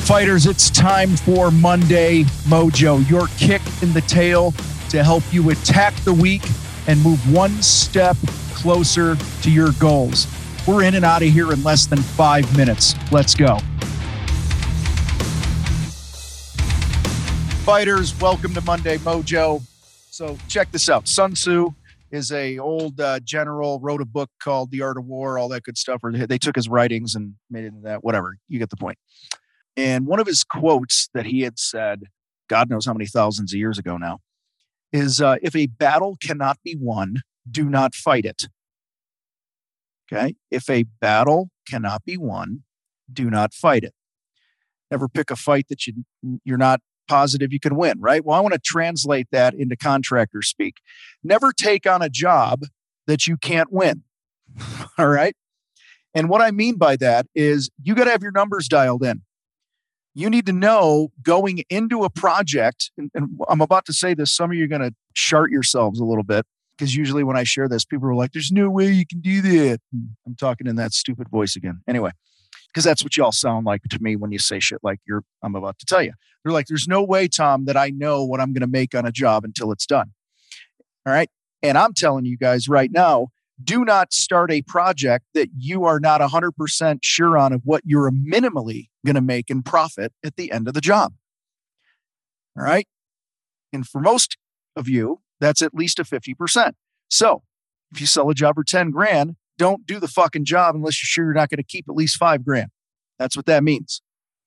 Fighters, it's time for Monday Mojo, your kick in the tail to help you attack the week and move one step closer to your goals. We're in and out of here in less than 5 minutes. Let's go. Fighters, welcome to Monday Mojo. So check this out. Sun Tzu is a old general, wrote a book called The Art of War, all that good stuff. Or they took his writings and made it into that, whatever. You get the point. And one of his quotes that he had said, God knows how many thousands of years ago now, is if a battle cannot be won, do not fight it. Okay? If a battle cannot be won, do not fight it. Never pick a fight that you're not positive you can win, right? Well, I want to translate that into contractor speak. Never take on a job that you can't win. All right? And what I mean by that is you got to have your numbers dialed in. You need to know going into a project, and I'm about to say this, some of you are going to shart yourselves a little bit, because usually when I share this, people are like, there's no way you can do that. I'm talking in that stupid voice again. Anyway, because that's what y'all sound like to me when you say shit like I'm about to tell you. They're like, there's no way, Tom, that I know what I'm going to make on a job until it's done. All right. And I'm telling you guys right now, do not start a project that you are not 100% sure on of what you're minimally going to make in profit at the end of the job. All right. And for most of you, that's at least a 50%. So if you sell a job for 10 grand, don't do the fucking job unless you're sure you're not going to keep at least 5 grand. That's what that means.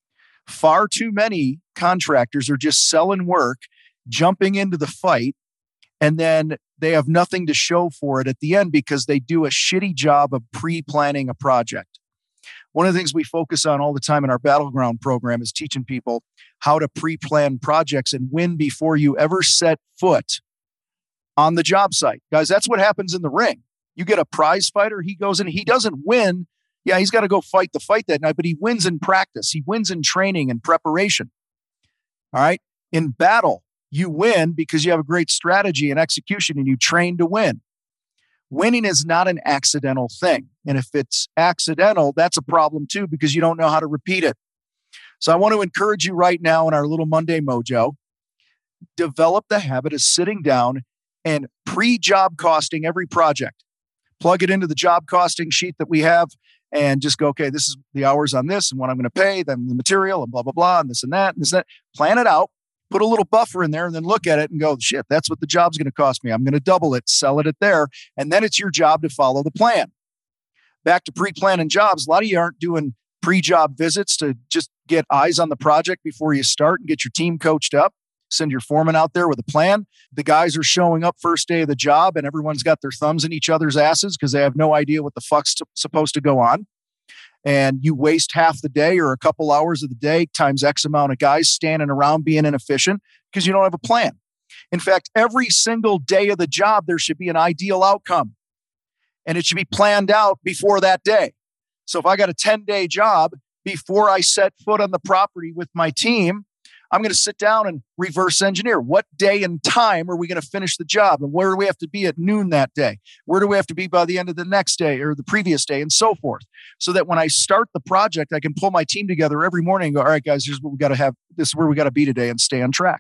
Far too many contractors are just selling work, jumping into the fight, and then they have nothing to show for it at the end because they do a shitty job of pre-planning a project. One of the things we focus on all the time in our Battleground program is teaching people how to pre-plan projects and win before you ever set foot on the job site. Guys, that's what happens in the ring. You get a prize fighter, he goes in, he doesn't win. Yeah, he's got to go fight the fight that night, but he wins in practice. He wins in training and preparation. All right? In battle, you win because you have a great strategy and execution and you train to win. Winning is not an accidental thing. And if it's accidental, that's a problem too because you don't know how to repeat it. So I want to encourage you right now in our little Monday Mojo, develop the habit of sitting down and pre-job costing every project. Plug it into the job costing sheet that we have and just go, okay, this is the hours on this and what I'm going to pay, then the material and blah, blah, blah, and this and that, and this and that. Plan it out. Put a little buffer in there and then look at it and go, shit, that's what the job's going to cost me. I'm going to double it, sell it at there. And then it's your job to follow the plan. Back to pre-planning jobs. A lot of you aren't doing pre-job visits to just get eyes on the project before you start and get your team coached up. Send your foreman out there with a plan. The guys are showing up first day of the job and everyone's got their thumbs in each other's asses because they have no idea what the fuck's supposed to go on. And you waste half the day or a couple hours of the day times X amount of guys standing around being inefficient because you don't have a plan. In fact, every single day of the job, there should be an ideal outcome. And it should be planned out before that day. So if I got a 10-day job, before I set foot on the property with my team, I'm going to sit down and reverse engineer. What day and time are we going to finish the job? And where do we have to be at noon that day? Where do we have to be by the end of the next day or the previous day and so forth? So that when I start the project, I can pull my team together every morning and go, all right, guys, here's what we got to have. This is where we got to be today and stay on track.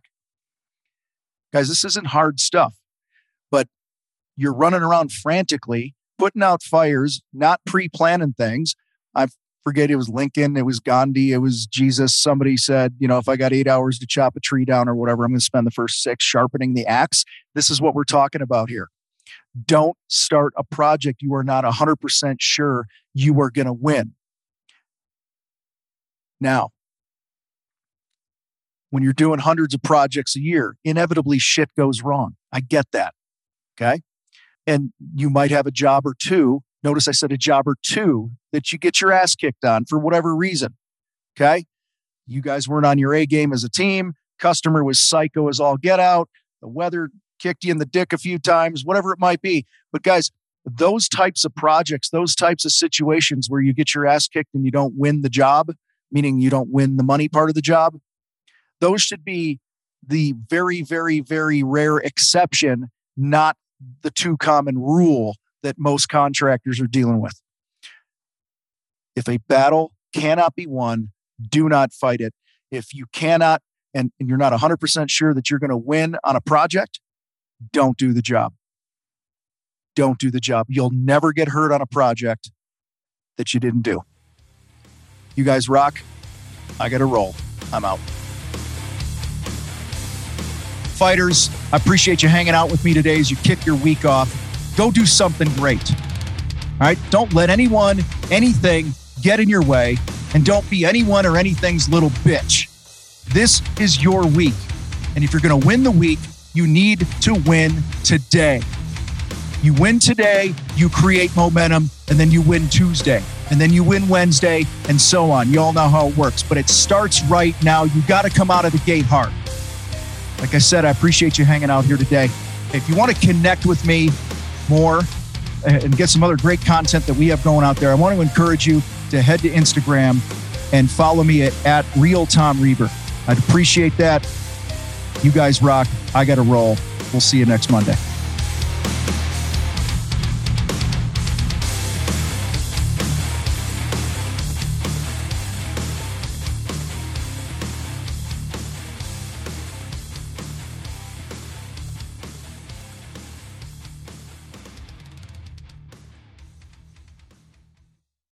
Guys, this isn't hard stuff, but you're running around frantically, putting out fires, not pre-planning things. I forget, it was Lincoln, it was Gandhi, it was Jesus. Somebody said, if I got 8 hours to chop a tree down or whatever, I'm going to spend the first 6 sharpening the axe. This is what we're talking about here. Don't start a project you are not 100% sure you are going to win. Now, when you're doing hundreds of projects a year, inevitably shit goes wrong. I get that. Okay. And you might have a job or two. Notice I said a job or two that you get your ass kicked on for whatever reason. Okay. You guys weren't on your A game as a team. Customer was psycho as all get out. The weather kicked you in the dick a few times, whatever it might be. But guys, those types of projects, those types of situations where you get your ass kicked and you don't win the job, meaning you don't win the money part of the job, those should be the very, very, very rare exception, not the too common rule that most contractors are dealing with. If a battle cannot be won, do not fight it. If you cannot, and you're not 100% sure that you're going to win on a project, don't do the job. Don't do the job. You'll never get hurt on a project that you didn't do. You guys rock. I got to roll. I'm out. Fighters, I appreciate you hanging out with me today as you kick your week off. Go do something great. All right? Don't let anyone, anything get in your way, and don't be anyone or anything's little bitch. This is your week. And if you're going to win the week, you need to win today. You win today, you create momentum, and then you win Tuesday, and then you win Wednesday, and so on. You all know how it works, but it starts right now. You got to come out of the gate hard. Like I said, I appreciate you hanging out here today. If you want to connect with me more and get some other great content that we have going out there, I want to encourage you to head to Instagram and follow me at Real Tom Reber. I'd appreciate that. You guys rock. I got to roll. We'll see you next Monday.